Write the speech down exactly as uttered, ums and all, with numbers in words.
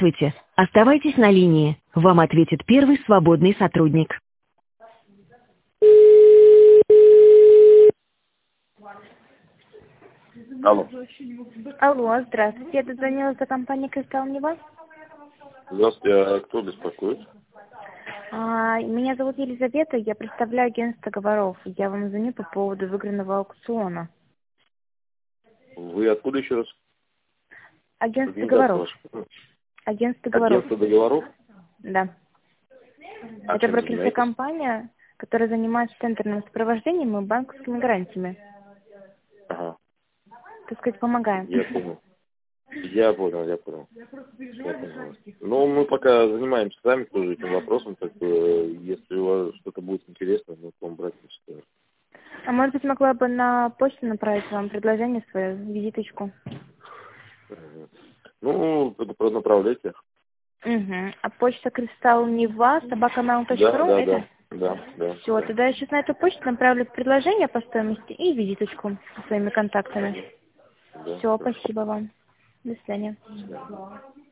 Здравствуйте. Оставайтесь на линии. Вам ответит первый свободный сотрудник. Алло. Алло, здравствуйте. Я дозвонилась до компании «Кристалл Нева». Здравствуйте, а кто беспокоит? А, меня зовут Елизавета, я представляю агентство договоров. Я вам звоню по поводу выигранного аукциона. Вы откуда еще раз? Агентство Организация договоров. ваша. Агентство договоров. Агентство договоров? Да. А Это чем брокерская занимаетесь? компания, которая занимается тендерным сопровождением и банковскими гарантиями. Ага, Так сказать, помогаем. я понял. Я понял, я понял. Я понял вас. Ну, мы пока занимаемся сами тоже этим вопросом, так э, если у вас что-то будет интересно, мы к вам обратимся. А может быть, могла бы на почту направить вам предложение свое, визиточку? Мгм. Ну, это направляйте. Угу. А почта «Кристалл Нева», собакамайл точка Да, ру, да, это? да, да, да. Все, да. тогда я сейчас на эту почту направлю предложение по стоимости и визиточку со своими контактами. Да, Все, хорошо. спасибо вам. До свидания. До свидания.